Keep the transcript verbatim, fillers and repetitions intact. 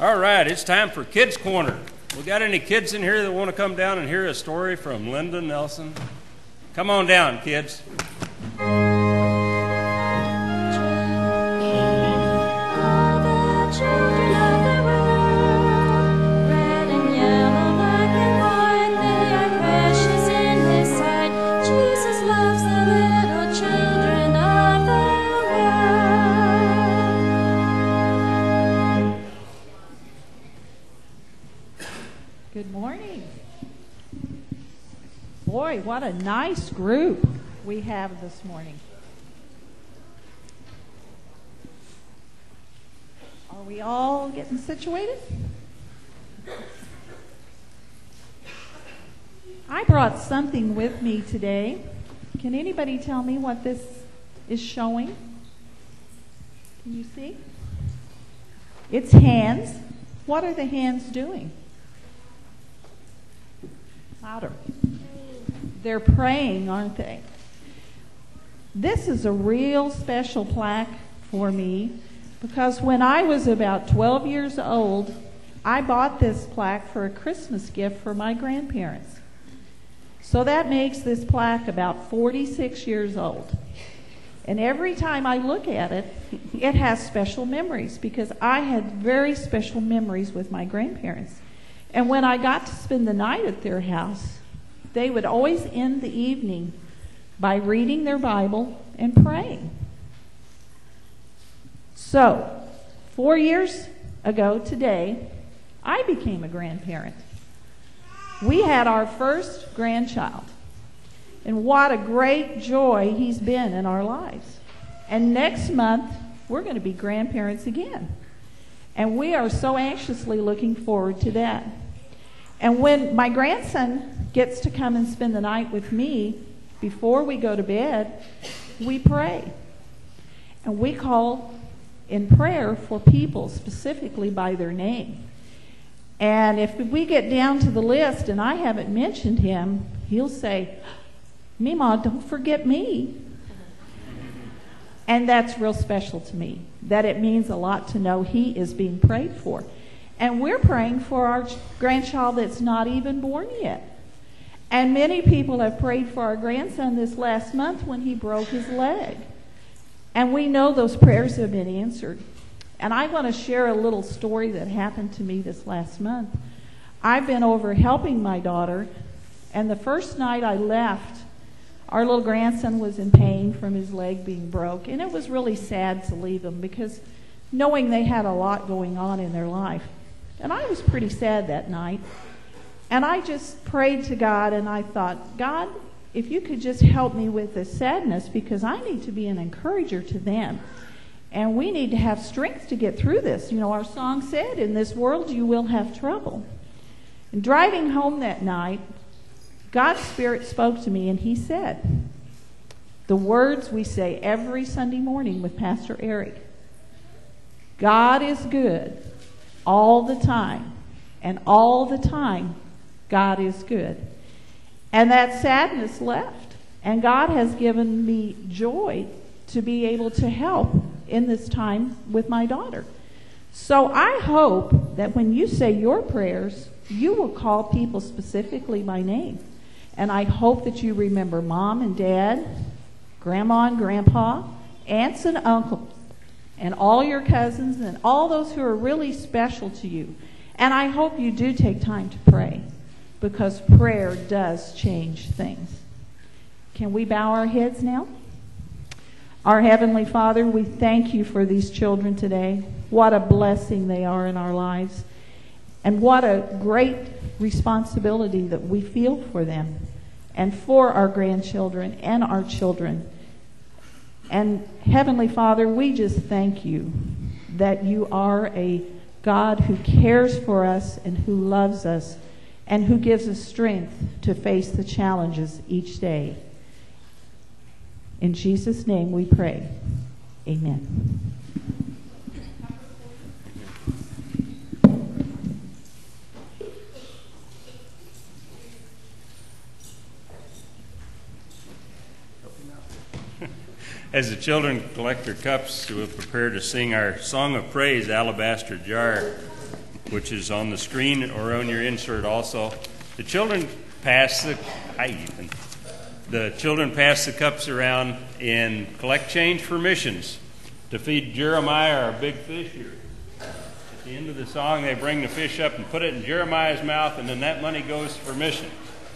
All right, it's time for Kids Corner. We got any kids in here that want to come down and hear a story from Linda Nelson? Come on down, kids. Boy, what a nice group we have this morning. Are we all getting situated? I brought something with me today. Can anybody tell me what this is showing? Can you see? It's hands. What are the hands doing? Louder. They're praying, aren't they? This is a real special plaque for me because when I was about twelve years old, I bought this plaque for a Christmas gift for my grandparents. So that makes this plaque about forty-six years old. And every time I look at it, it has special memories because I had very special memories with my grandparents. And when I got to spend the night at their house, they would always end the evening by reading their Bible and praying. So, four years ago today, I became a grandparent. We had our first grandchild. And what a great joy he's been in our lives. And next month, we're going to be grandparents again. And we are so anxiously looking forward to that. And when my grandson gets to come and spend the night with me, before we go to bed, we pray. And we call in prayer for people specifically by their name. And if we get down to the list and I haven't mentioned him, he'll say, "Mima, don't forget me." And that's real special to me, that it means a lot to know he is being prayed for. And we're praying for our grandchild that's not even born yet. And many people have prayed for our grandson this last month when he broke his leg. And we know those prayers have been answered. And I want to share a little story that happened to me this last month. I've been over helping my daughter, and the first night I left, our little grandson was in pain from his leg being broke. And it was really sad to leave him because knowing they had a lot going on in their life. And I was pretty sad that night. And I just prayed to God and I thought, God, if you could just help me with this sadness because I need to be an encourager to them. And we need to have strength to get through this. You know, our song said, in this world you will have trouble. And driving home that night, God's Spirit spoke to me and he said, the words we say every Sunday morning with Pastor Eric. God is good all the time, and all the time, God is good. And that sadness left, and God has given me joy to be able to help in this time with my daughter. So I hope that when you say your prayers, you will call people specifically by name. And I hope that you remember mom and dad, grandma and grandpa, aunts and uncles, and all your cousins and all those who are really special to you. And I hope you do take time to pray because prayer does change things. Can we bow our heads now? Our Heavenly Father, we thank you for these children today. What a blessing they are in our lives. And what a great responsibility that we feel for them and for our grandchildren and our children. And Heavenly Father, we just thank you that you are a God who cares for us and who loves us and who gives us strength to face the challenges each day. In Jesus' name we pray. Amen. As the children collect their cups, we'll prepare to sing our song of praise, Alabaster Jar. which is on the screen or on your insert also. The children pass the, hi Ethan. The children pass the cups around and collect change for missions to feed Jeremiah, our big fish here. At the end of the song, they bring the fish up and put it in Jeremiah's mouth, and then that money goes for mission.